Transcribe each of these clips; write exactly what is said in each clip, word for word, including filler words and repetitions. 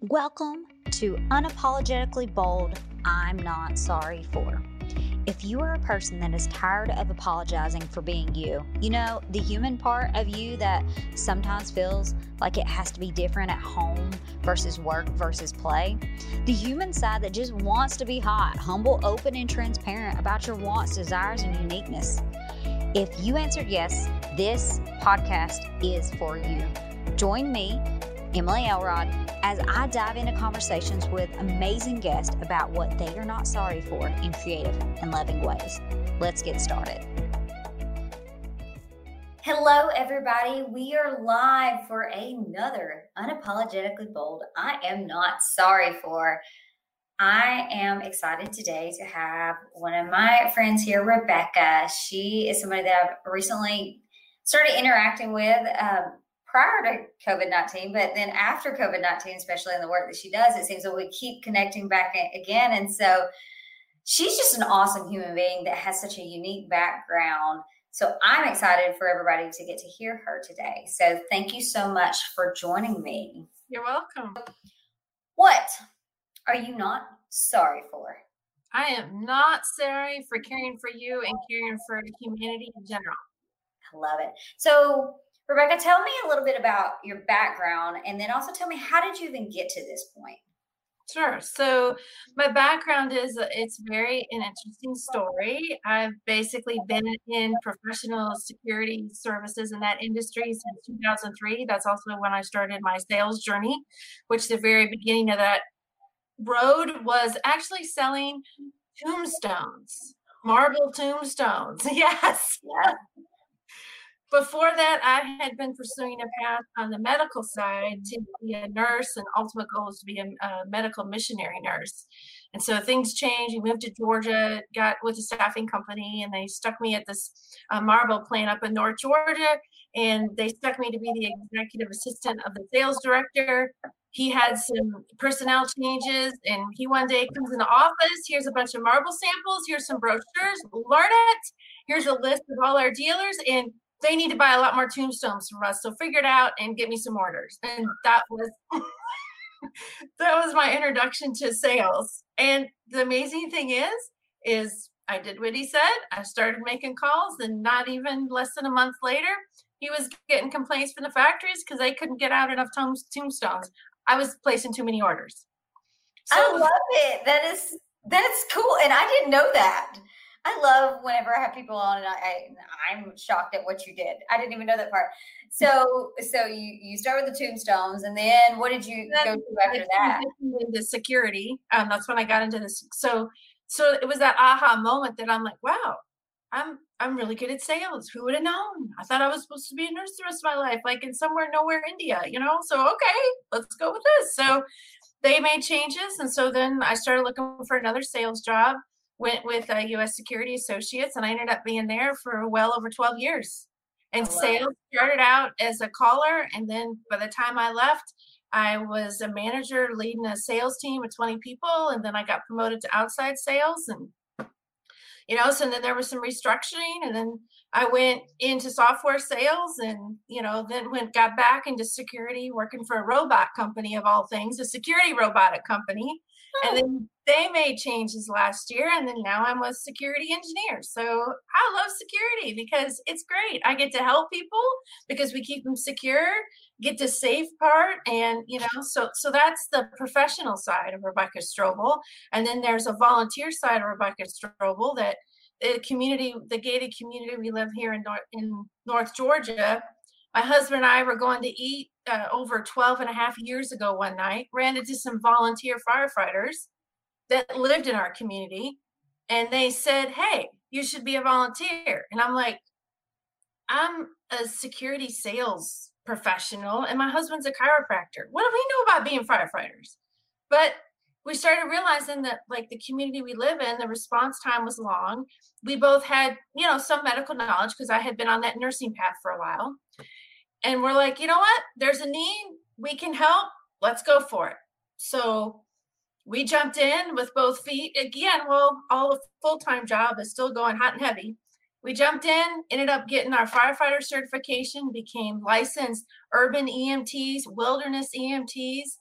Welcome to Unapologetically Bold, I'm Not Sorry For. If you are a person that is tired of apologizing for being you, you know, the human part of you that sometimes feels like it has to be different at home versus work versus play, the human side that just wants to be hot, humble, open, and transparent about your wants, desires, and uniqueness. If you answered yes, this podcast is for you. Join me, Emily Elrod, as I dive into conversations with amazing guests about what they are not sorry for in creative and loving ways. Let's get started. Hello, everybody. We are live for another Unapologetically Bold, I Am Not Sorry For. I am excited today to have one of my friends here, Rebecca. She is somebody that I've recently started interacting with um, prior to COVID nineteen, but then after COVID nineteen, especially in the work that she does, it seems that we keep connecting back again. And so she's just an awesome human being that has such a unique background. So I'm excited for everybody to get to hear her today. So thank you so much for joining me. You're welcome. What are you not sorry for? I am not sorry for caring for you and caring for humanity in general. I love it. So Rebecca, tell me a little bit about your background, and then also tell me, how did you even get to this point? Sure. So my background is, it's very an interesting story. I've basically been in professional security services in that industry since two thousand three. That's also when I started my sales journey, which the very beginning of that road was actually selling tombstones, marble tombstones. Yes. Yeah. Before that, I had been pursuing a path on the medical side to be a nurse, and ultimate goal is to be a, a medical missionary nurse. And so things changed. We moved to Georgia, got with a staffing company, and they stuck me at this uh, marble plant up in North Georgia, and they stuck me to be the executive assistant of the sales director. He had some personnel changes, and he one day comes in the office. Here's a bunch of marble samples. Here's some brochures. Learn it. Here's a list of all our dealers, and they need to buy a lot more tombstones from us. So figure it out and get me some orders. And that was that was my introduction to sales. And the amazing thing is, is I did what he said. I started making calls, and not even less than a month later, he was getting complaints from the factories because they couldn't get out enough tombstones. I was placing too many orders. So, I love it. That is that's cool, and I didn't know that. I love whenever I have people on, and I, I I'm shocked at what you did. I didn't even know that part. So so you you start with the tombstones, and then what did you go to after that? Into security. Um, that's when I got into this. So so it was that aha moment that I'm like, wow, I'm I'm really good at sales. Who would have known? I thought I was supposed to be a nurse the rest of my life, like in somewhere nowhere India, you know. So okay, let's go with this. So they made changes, and so then I started looking for another sales job. Went with uh, U S Security Associates, and I ended up being there for well over twelve years. And sales started out as a caller, and then by the time I left, I was a manager leading a sales team of twenty people, and then I got promoted to outside sales. And you know, so then there was some restructuring, and then I went into software sales, and you know, then went got back into security, working for a robot company of all things, a security robotic company. And then they made changes last year, and then now I'm a security engineer. So I love security because it's great. I get to help people because we keep them secure, get the safe part, and you know, so so that's the professional side of Rebecca Strobel. And then there's a volunteer side of Rebecca Strobel, that the community, the gated community we live here in North, in North Georgia. My husband and I were going to eat uh, over twelve and a half years ago one night, ran into some volunteer firefighters that lived in our community, and they said, hey, you should be a volunteer. And I'm like, I'm a security sales professional, and my husband's a chiropractor. What do we know about being firefighters? But we started realizing that, like, the community we live in, the response time was long. We both had, you know, some medical knowledge because I had been on that nursing path for a while. And we're like, you know what? There's a need. We can help. Let's go for it. So we jumped in with both feet. Again, well, all the full-time job is still going hot and heavy. We jumped in, ended up getting our firefighter certification, became licensed urban E M Ts, wilderness E M Ts,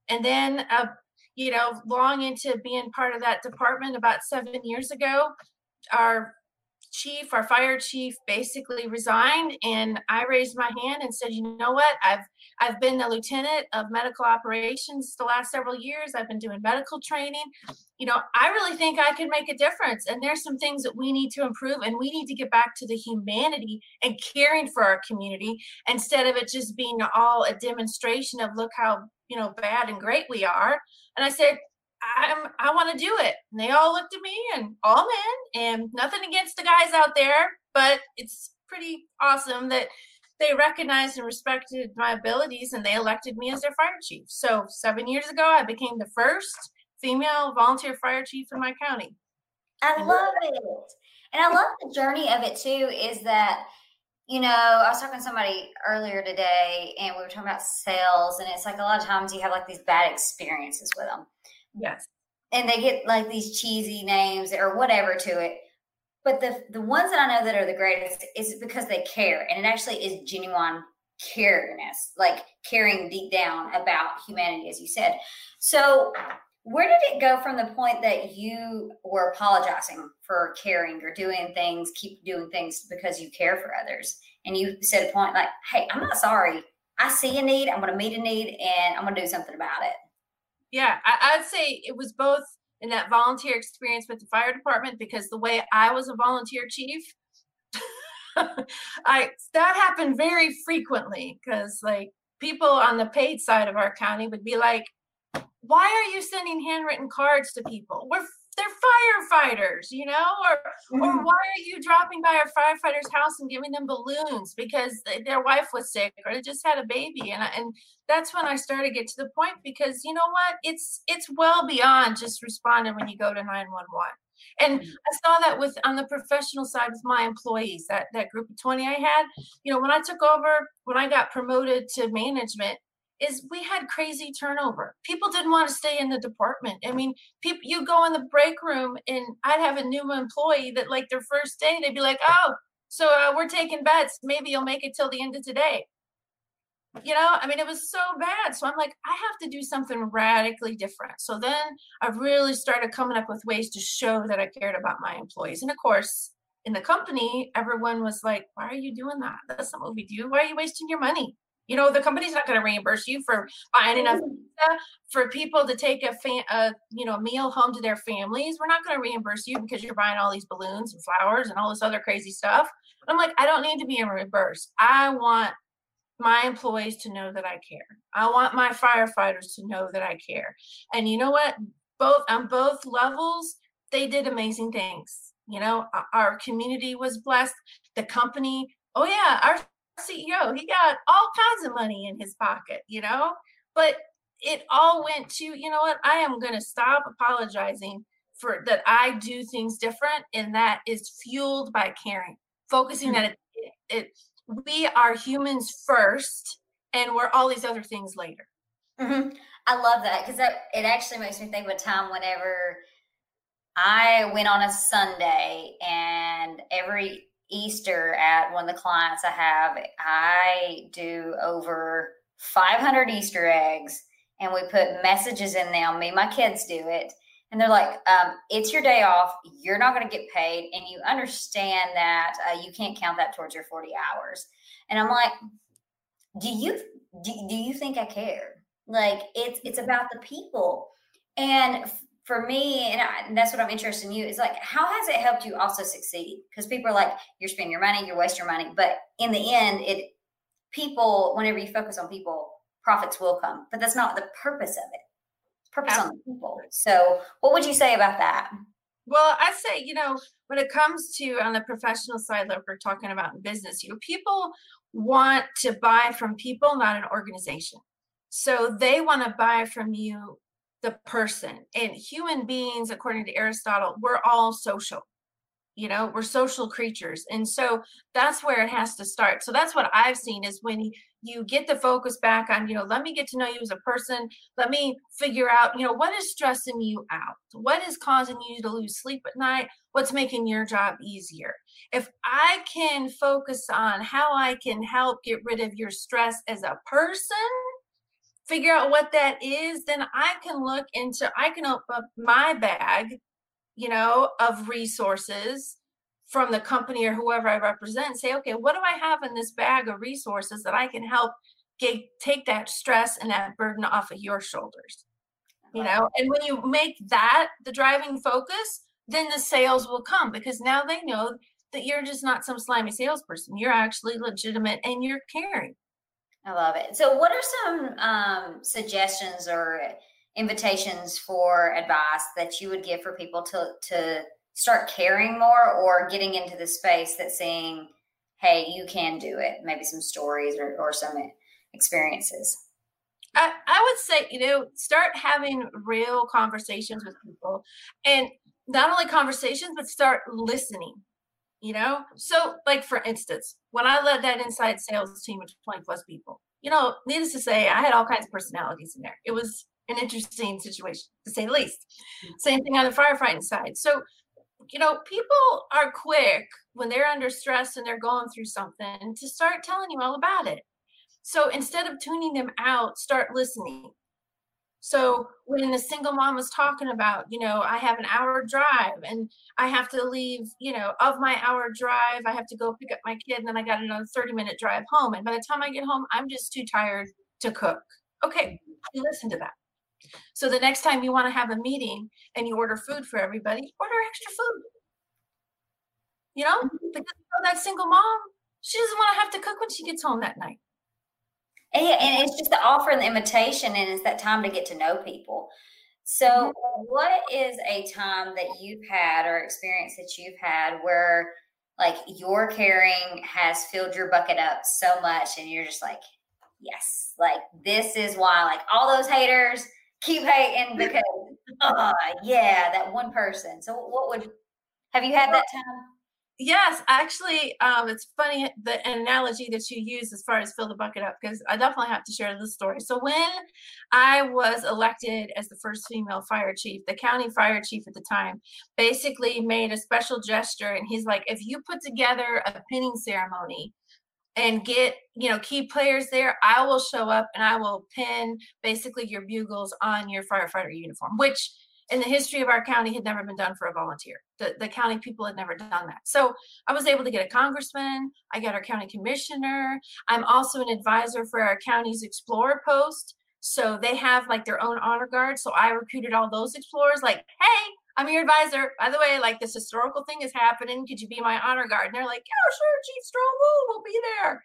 And then, uh, you know, long into being part of that department about seven years ago, our chief, our fire chief basically resigned, and I raised my hand and said, you know what, I've I've been the lieutenant of medical operations the last several years. I've been doing medical training. You know, I really think I can make a difference, and there's some things that we need to improve, and we need to get back to the humanity and caring for our community instead of it just being all a demonstration of look how, you know, bad and great we are. And I said, I'm, I want to do it. And they all looked at me, and all men, and nothing against the guys out there, but it's pretty awesome that they recognized and respected my abilities, and they elected me as their fire chief. So seven years ago, I became the first female volunteer fire chief in my county. I And love it. And I love the journey of it too, is that, you know, I was talking to somebody earlier today, and we were talking about sales, and it's like a lot of times you have like these bad experiences with them. Yes. And they get like these cheesy names or whatever to it. But the the ones that I know that are the greatest is because they care. And it actually is genuine careness, like caring deep down about humanity, as you said. So where did it go from the point that you were apologizing for caring or doing things, keep doing things because you care for others? And you said a point like, hey, I'm not sorry. I see a need. I'm going to meet a need, and I'm going to do something about it. Yeah, I, I'd say it was both in that volunteer experience with the fire department, because the way I was a volunteer chief, I that happened very frequently, because like people on the paid side of our county would be like, why are you sending handwritten cards to people? We're they're firefighters, you know, or or why are you dropping by our firefighter's house and giving them balloons because their wife was sick or they just had a baby? And I, and that's when I started to get to the point, because you know what, it's it's well beyond just responding when you go to nine one one. And I saw that with on the professional side with my employees, that that group of twenty I had. You know, when I took over, when I got promoted to management, is we had crazy turnover. People didn't want to stay in the department. I mean, people, you go in the break room, and I'd have a new employee that like their first day, they'd be like, oh, so uh, we're taking bets. Maybe you'll make it till the end of today. You know, I mean, it was so bad. So I'm like, I have to do something radically different. So then I really started coming up with ways to show that I cared about my employees. And of course, in the company, everyone was like, why are you doing that? That's not what we do. Why are you wasting your money? You know, the company's not going to reimburse you for buying enough pizza for people to take a, fa- a you know meal home to their families. We're not going to reimburse you because you're buying all these balloons and flowers and all this other crazy stuff. And I'm like, I don't need to be reimbursed. I want my employees to know that I care. I want my firefighters to know that I care. And you know what? Both on both levels, they did amazing things. You know, our community was blessed. The company, oh yeah, our C E O, he got all kinds of money in his pocket, you know, but it all went to, you know what, I am going to stop apologizing for that. I do things different, and that is fueled by caring, focusing that it, it, it we are humans first, and we're all these other things later. Mm-hmm. I love that, because that it actually makes me think of a time whenever I went on a Sunday, and every Easter at one of the clients I have, I do over five hundred Easter eggs, and we put messages in them. Me and my kids do it. And they're like, um, it's your day off. You're not going to get paid. And you understand that uh, you can't count that towards your forty hours. And I'm like, do you, do, do you think I care? Like, it's, it's about the people. And for me, and, I, and that's what I'm interested in you, is like, how has it helped you also succeed? Because people are like, you're spending your money, you're wasting your money. But in the end, it people, whenever you focus on people, profits will come. But that's not the purpose of it. It's purpose Absolutely. On the people. So what would you say about that? Well, I say, you know, when it comes to on the professional side, like we're talking about in business, you know, people want to buy from people, not an organization. So they want to buy from you, the person. And human beings, according to Aristotle, we're all social. You know, we're social creatures. And so that's where it has to start. So that's what I've seen is when you get the focus back on, you know, let me get to know you as a person. Let me figure out, you know, what is stressing you out? What is causing you to lose sleep at night? What's making your job easier? If I can focus on how I can help get rid of your stress as a person, figure out what that is, then I can look into, I can open up my bag, you know, of resources from the company or whoever I represent and say, okay, what do I have in this bag of resources that I can help get, take that stress and that burden off of your shoulders, you know? And when you make that the driving focus, then the sales will come, because now they know that you're just not some slimy salesperson. You're actually legitimate and you're caring. I love it. So what are some um, suggestions or invitations for advice that you would give for people to, to start caring more, or getting into the space that's saying, hey, you can do it? Maybe some stories or, or some experiences. I, I would say, you know, start having real conversations with people, and not only conversations, but start listening, you know? So like, for instance, when I led that inside sales team of twenty plus people, you know, needless to say, I had all kinds of personalities in there. It was an interesting situation, to say the least. Same thing on the firefighting side. So, you know, people are quick when they're under stress and they're going through something to start telling you all about it. So instead of tuning them out, start listening. So when the single mom was talking about, you know, I have an hour drive and I have to leave, you know, of my hour drive, I have to go pick up my kid, and then I got another thirty minute drive home. And by the time I get home, I'm just too tired to cook. Okay, you listen to that. So the next time you want to have a meeting and you order food for everybody, order extra food. You know, because that single mom, she doesn't want to have to cook when she gets home that night. And, and it's just the offer and the invitation, and it's that time to get to know people. So mm-hmm. What is a time that you've had or experience that you've had where like your caring has filled your bucket up so much and you're just like, yes, like this is why, like all those haters keep hating because, oh yeah, that one person. So what would, have you had that time? Yes, actually, um, it's funny, the analogy that you use as far as fill the bucket up, because I definitely have to share this story. So when I was elected as the first female fire chief, the county fire chief at the time basically made a special gesture, and he's like, if you put together a pinning ceremony and get, you know, key players there, I will show up and I will pin basically your bugles on your firefighter uniform, which in the history of our county had never been done for a volunteer. The, the county people had never done that. So I was able to get a congressman. I got our county commissioner. I'm also an advisor for our county's Explorer post. So they have like their own honor guard. So I recruited all those explorers like, hey, I'm your advisor. By the way, like this historical thing is happening. Could you be my honor guard? And they're like, yeah, sure, Chief Strong, woo, we'll be there.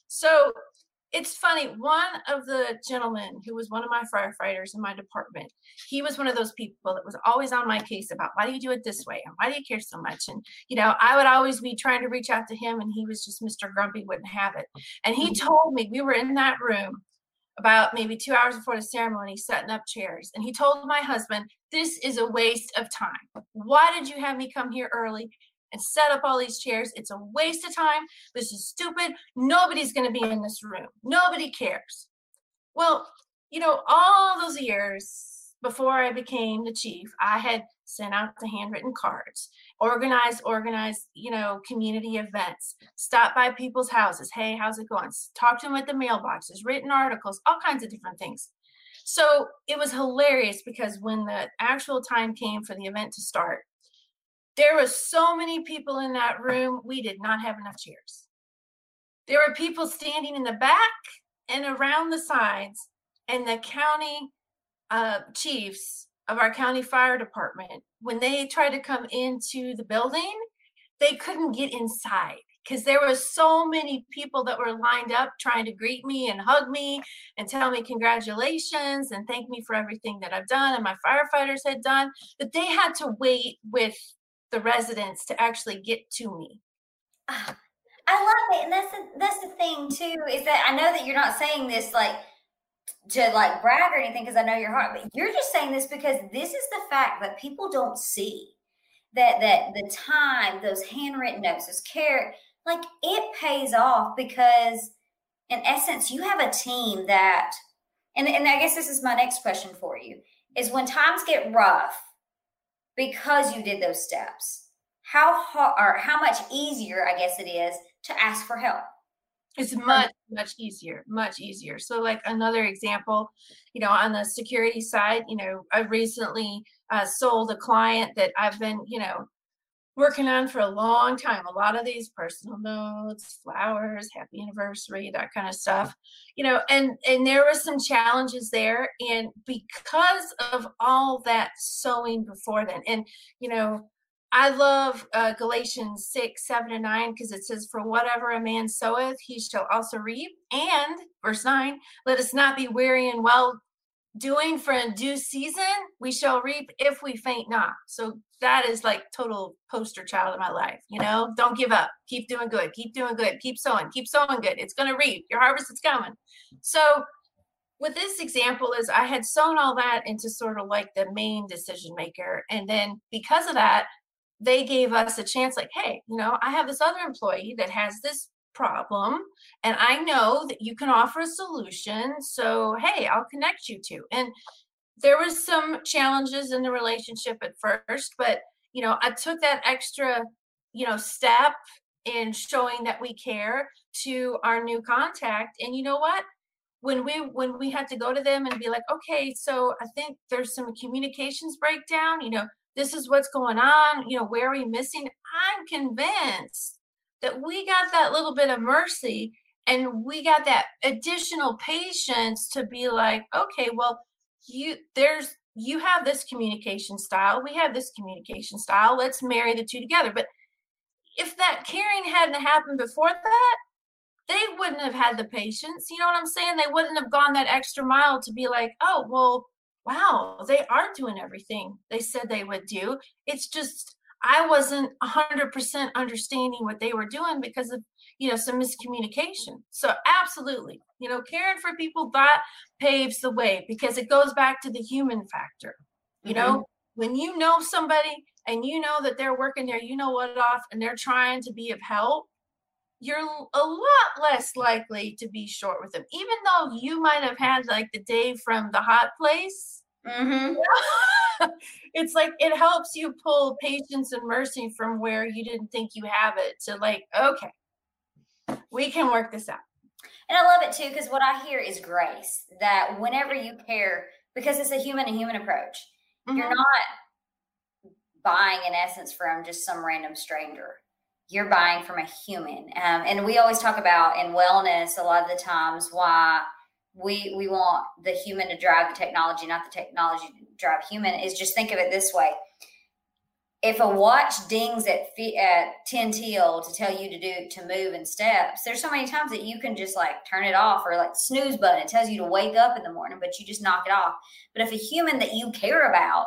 So it's funny, one of the gentlemen who was one of my firefighters in my department, he was one of those people that was always on my case about, why do you do it this way? And why do you care so much? And, you know, I would always be trying to reach out to him, and he was just Mister Grumpy, wouldn't have it. And he told me, we were in that room about maybe two hours before the ceremony, setting up chairs. And he told my husband, this is a waste of time. Why did you have me come here early and set up all these chairs? It's a waste of time. This is stupid. Nobody's going to be in this room. Nobody cares. Well, you know, all those years before I became the chief, I had sent out the handwritten cards, organized, organized, you know, community events, stop by people's houses. Hey, how's it going? Talk to them at the mailboxes, written articles, all kinds of different things. So it was hilarious because when the actual time came for the event to start, there were so many people in that room, we did not have enough chairs. There were people standing in the back and around the sides, and the county uh, chiefs of our county fire department, when they tried to come into the building, they couldn't get inside because there were so many people that were lined up trying to greet me and hug me and tell me congratulations and thank me for everything that I've done and my firefighters had done, that they had to wait with the residents to actually get to me. I love it. And that's the, that's the thing too, is that I know that you're not saying this like to like brag or anything, because I know your heart, but you're just saying this because this is the fact that people don't see that, that the time, those handwritten notes, those care, like it pays off because in essence, you have a team that, and, and I guess this is my next question for you, is when times get rough, because you did those steps, how hard or how much easier, I guess it is, to ask for help? It's much, much easier, much easier. So like another example, you know, on the security side, you know, I recently uh, sold a client that I've been, you know, working on for a long time. A lot of these personal notes, flowers, happy anniversary, that kind of stuff, you know, and, and there were some challenges there. And because of all that sewing before then, and, you know, I love uh, Galatians six, seven, and nine, because it says, for whatever a man soweth, he shall also reap. And verse nine, let us not be weary in well doing, for in due season we shall reap if we faint not. So that is like total poster child of my life. You know, don't give up. Keep doing good. Keep doing good. Keep sowing. Keep sowing good. It's going to reap. Your harvest is coming. So with this example is I had sown all that into sort of like the main decision maker. And then because of that, they gave us a chance, like, hey, you know, I have this other employee that has this problem, and I know that you can offer a solution. So, hey, I'll connect you to. And there was some challenges in the relationship at first, but, you know, I took that extra, you know, step in showing that we care to our new contact. And you know what? When we when we had to go to them and be like, okay, so I think there's some communications breakdown, you know, this is what's going on, you know, where are we missing? I'm convinced that we got that little bit of mercy and we got that additional patience to be like, okay, well, you there's you have this communication style, we have this communication style, let's marry the two together. But if that caring hadn't happened before that, they wouldn't have had the patience. You know what I'm saying? They wouldn't have gone that extra mile to be like, oh, well, wow, they are doing everything they said they would do. It's just, I wasn't one hundred percent understanding what they were doing because of, you know, some miscommunication. So absolutely, you know, caring for people, that paves the way, because it goes back to the human factor. You mm-hmm. know, when you know somebody and you know that they're working their, you know what off, and they're trying to be of help, you're a lot less likely to be short with them, even though you might have had like the day from the hot place. Mm-hmm. It's like it helps you pull patience and mercy from where you didn't think you have it to like, okay, we can work this out. And I love it too, because what I hear is grace, that whenever you care, because it's a human and human approach, mm-hmm. you're not buying in essence from just some random stranger. You're buying from a human. Um, and we always talk about in wellness, a lot of the times, why we we want the human to drive the technology, not the technology to drive human, is just think of it this way. If a watch dings at, at ten till to tell you to do, to move in steps, there's so many times that you can just like turn it off, or like snooze button. It tells you to wake up in the morning, but you just knock it off. But if a human that you care about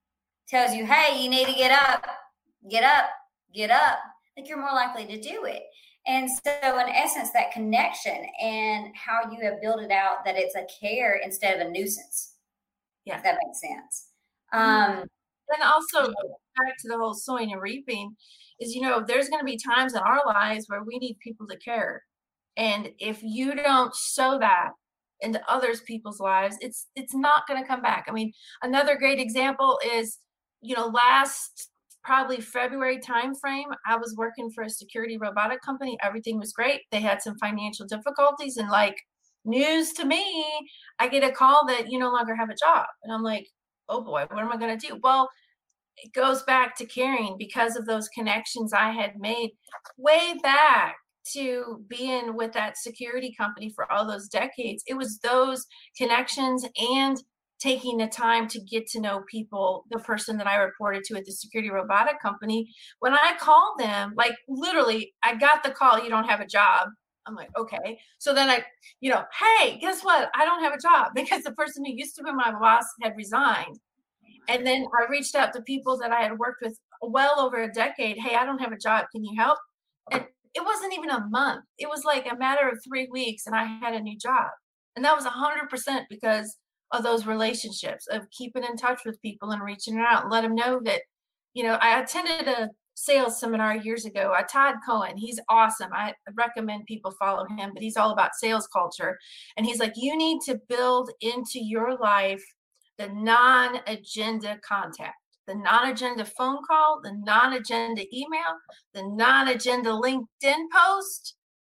tells you, hey, you need to get up, get up, get up, like you're more likely to do it. And so in essence, that connection and how you have built it out, that it's a care instead of a nuisance. Yeah. If that makes sense. Um, and also back to the whole sowing and reaping is, you know, there's going to be times in our lives where we need people to care. And if you don't sow that into others people's lives, it's, it's not going to come back. I mean, another great example is, you know, last probably February timeframe, I was working for a security robotic company. Everything was great. They had some financial difficulties, and like, news to me, I get a call that you no longer have a job. And I'm like, oh boy, what am I going to do? Well, it goes back to caring because of those connections I had made way back to being with that security company for all those decades. It was those connections and taking the time to get to know people, the person that I reported to at the security robotic company. When I called them, like literally, I got the call, you don't have a job. I'm like, okay. So then I, you know, hey, guess what? I don't have a job, because the person who used to be my boss had resigned. And then I reached out to people that I had worked with well over a decade. Hey, I don't have a job. Can you help? And it wasn't even a month. It was like a matter of three weeks and I had a new job. And that was one hundred percent because of those relationships, of keeping in touch with people and reaching out and let them know that, you know, I attended a sales seminar years ago. Uh, Todd Cohen, he's awesome. I recommend people follow him, but he's all about sales culture. And he's like, you need to build into your life the non-agenda contact, the non-agenda phone call, the non-agenda email, the non-agenda LinkedIn post.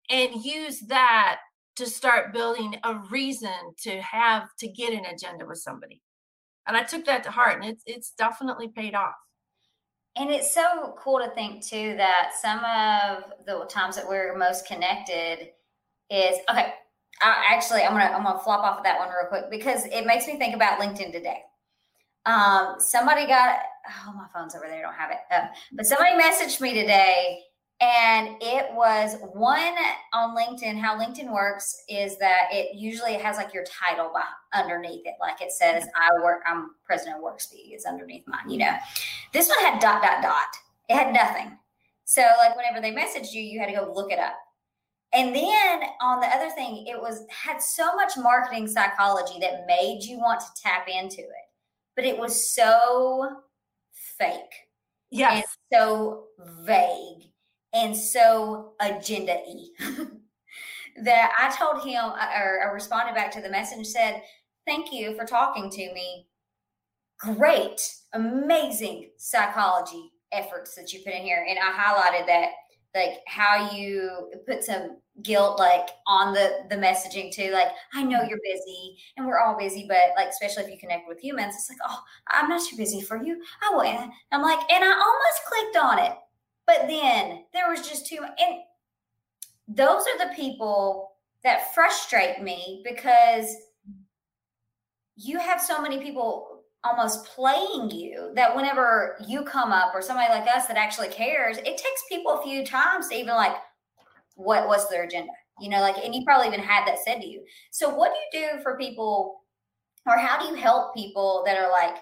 and use that to start building a reason to have to get an agenda with somebody. And I took that to heart, and it's it's definitely paid off. And it's so cool to think too that some of the times that we're most connected is okay. I, actually, I'm gonna I'm gonna flop off of that one real quick because it makes me think about LinkedIn today. Um, somebody got oh my phone's over there, I don't have it, uh, but somebody messaged me today. And it was one on LinkedIn. How LinkedIn works is that it usually has like your title by, underneath it. Like it says, I work, I'm president of WorkSpeed is underneath mine, you know. This one had dot, dot, dot. It had nothing. So like whenever they messaged you, you had to go look it up. And then on the other thing, it was had so much marketing psychology that made you want to tap into it. But it was so fake. Yes. And so vague. And so agenda-y that I told him, or I responded back to the message and said, thank you for talking to me. Great, amazing psychology efforts that you put in here. And I highlighted that, like how you put some guilt, like on the, the messaging too. Like, I know you're busy and we're all busy, but like, especially if you connect with humans, it's like, oh, I'm not too busy for you. I will. I'm like, and I almost clicked on it. But then there was just too much. And those are the people that frustrate me because you have so many people almost playing you that whenever you come up or somebody like us that actually cares, it takes people a few times to even like, what what's their agenda? You know, like, and you probably even had that said to you. So what do you do for people, or how do you help people that are like,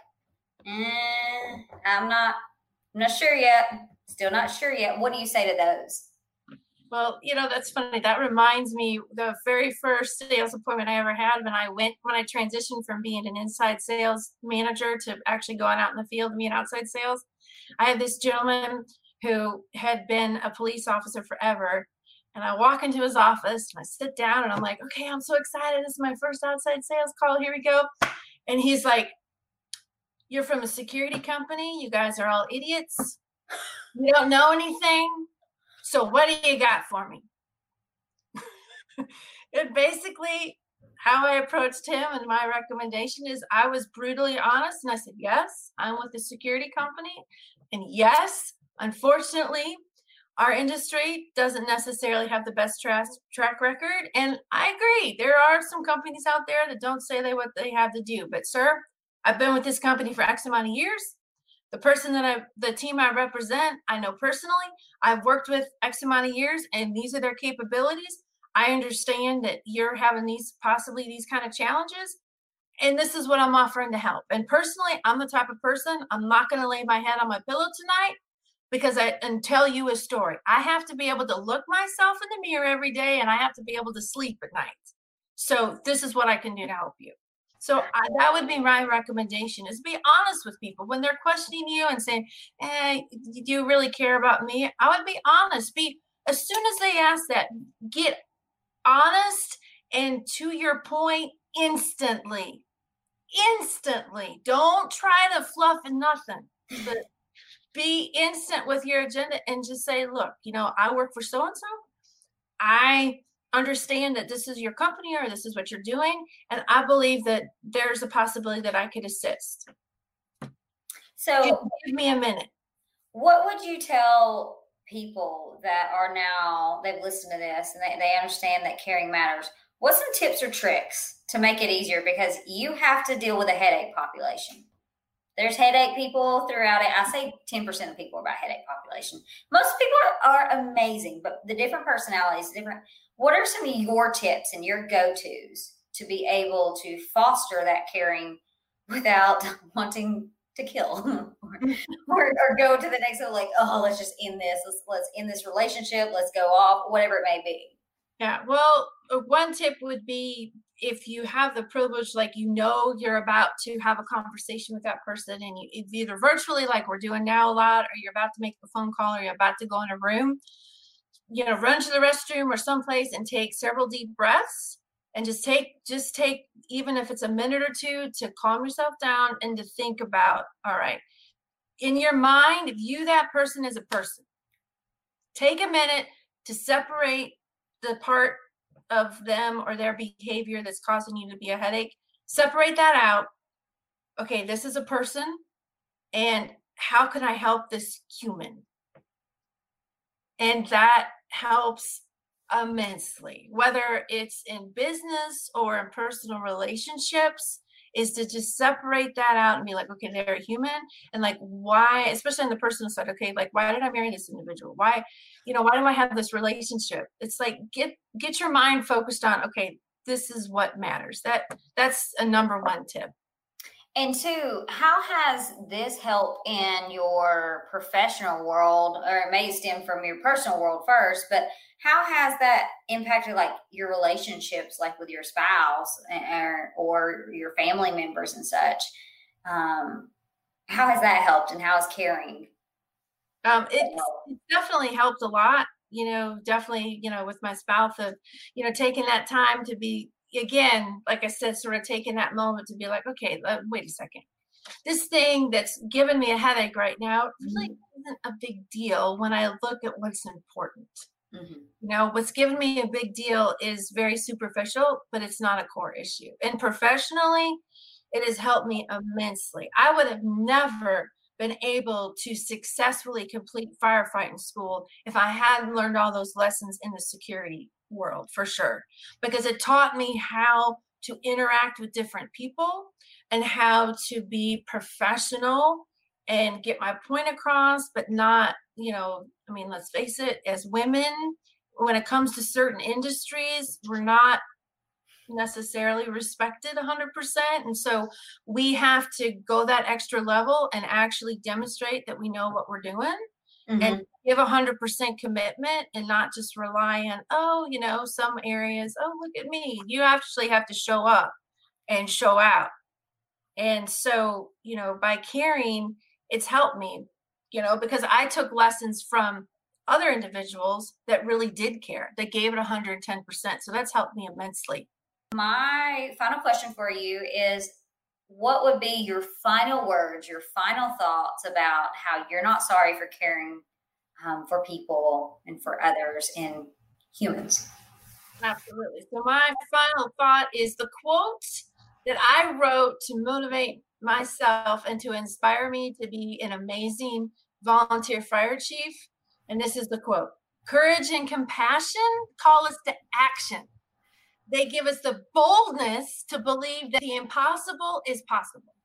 eh, I'm not, I'm not sure yet. Still not sure yet. What do you say to those? Well, you know, that's funny. That reminds me, the very first sales appointment I ever had when I went, when I transitioned from being an inside sales manager to actually going out in the field and being outside sales. I had this gentleman who had been a police officer forever. And I walk into his office and I sit down and I'm like, okay, I'm so excited. This is my first outside sales call. Here we go. And he's like, you're from a security company. You guys are all idiots. You don't know anything. So what do you got for me? It basically, how I approached him and my recommendation is I was brutally honest. And I said, yes, I'm with a security company. And yes, unfortunately, our industry doesn't necessarily have the best tra- track record. And I agree. There are some companies out there that don't say they what they have to do. But sir, I've been with this company for X amount of years. The person that I, the team I represent, I know personally. I've worked with X amount of years, and these are their capabilities. I understand that you're having these, possibly these kind of challenges, and this is what I'm offering to help. And personally, I'm the type of person, I'm not going to lay my head on my pillow tonight because I, and tell you a story. I have to be able to look myself in the mirror every day, and I have to be able to sleep at night. So this is what I can do to help you. So I, that would be my recommendation, is be honest with people when they're questioning you and saying, hey, do you really care about me? I would be honest. Be, as soon as they ask that, get honest and to your point instantly. Instantly. Don't try to fluff and nothing. But be instant with your agenda and just say, look, you know, I work for so-and-so. I understand that this is your company or this is what you're doing. And I believe that there's a possibility that I could assist. So give, give me a minute. What would you tell people that are now, they've listened to this and they, they understand that caring matters? What's some tips or tricks to make it easier? Because you have to deal with a headache population. There's headache people throughout it. I say ten percent of people are about headache population. Most people are, are amazing, but the different personalities, different. What are some of your tips and your go-tos to be able to foster that caring without wanting to kill or, or, or go to the next level? Like, oh, let's just end this. Let's let's end this relationship. Let's go off, whatever it may be. Yeah. Well, one tip would be, if you have the privilege, like, you know, you're about to have a conversation with that person, and you it's either virtually, like we're doing now a lot, or you're about to make the phone call, or you're about to go in a room, you know, run to the restroom or someplace and take several deep breaths and just take, just take, even if it's a minute or two, to calm yourself down and to think about, all right, in your mind, view that person as a person. Take a minute to separate the part of them or their behavior that's causing you to be a headache, separate that out. Okay, this is a person, and how can I help this human? And that helps immensely, whether it's in business or in personal relationships, is to just separate that out and be like, okay, they're a human. And like, why, especially on the personal side, okay, like, why did I marry this individual? Why, you know, why do I have this relationship? It's like, get, get your mind focused on, okay, this is what matters. That, that's a number one tip. And two, how has this helped in your professional world, or it may stem from your personal world first, but how has that impacted like your relationships, like with your spouse or, or your family members and such? Um, how has that helped, and how is caring? Um, it, it definitely helped a lot, you know, definitely, you know, with my spouse of, you know, taking that time to be, again, like I said, sort of taking that moment to be like, okay, uh, wait a second. This thing that's giving me a headache right now really isn't a big deal when I look at what's important. Mm-hmm. You know, what's given me a big deal is very superficial, but it's not a core issue. And professionally, it has helped me immensely. I would have never been able to successfully complete firefighting school if I hadn't learned all those lessons in the security world, for sure, because it taught me how to interact with different people and how to be professional and get my point across, but not, you know, I mean, let's face it, as women, when it comes to certain industries, we're not necessarily respected one hundred percent. And so we have to go that extra level and actually demonstrate that we know what we're doing. Mm-hmm. And give one hundred percent commitment and not just rely on, oh, you know, some areas, oh, look at me. You actually have to show up and show out. And so, you know, by caring, it's helped me, you know, because I took lessons from other individuals that really did care, that gave it one hundred ten percent. So that's helped me immensely. My final question for you is, what would be your final words, your final thoughts about how you're not sorry for caring um, for people and for others and humans? Absolutely. So my final thought is the quote that I wrote to motivate myself and to inspire me to be an amazing volunteer fire chief. And this is the quote: courage and compassion call us to action. They give us the boldness to believe that the impossible is possible.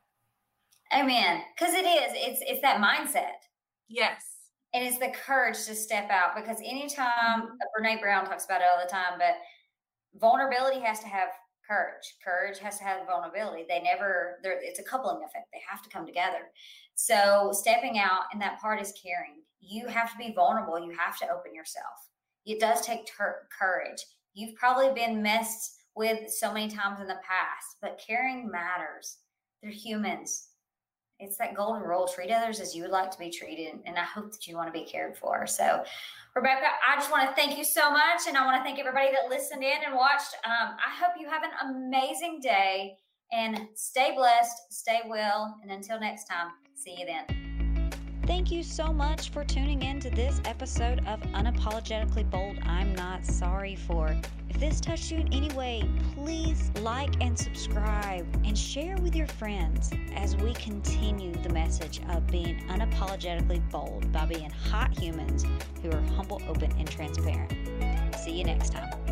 Amen. Because it is. It's it's that mindset. Yes. And it's the courage to step out. Because anytime, mm-hmm. Brene Brown talks about it all the time, but vulnerability has to have courage. Courage has to have vulnerability. They never, it's a coupling effect. They have to come together. So stepping out, and that part is caring. You have to be vulnerable. You have to open yourself. It does take ter- courage. You've probably been messed with so many times in the past, but caring matters. They're humans. It's that golden rule: treat others as you would like to be treated. And I hope that you want to be cared for. So, Rebecca, I just want to thank you so much. And I want to thank everybody that listened in and watched. Um, I hope you have an amazing day, and stay blessed, stay well. And until next time, see you then. Thank you so much for tuning in to this episode of Unapologetically Bold, I'm Not Sorry For. If this touched you in any way, please like and subscribe and share with your friends as we continue the message of being unapologetically bold by being hot humans who are humble, open, and transparent. See you next time.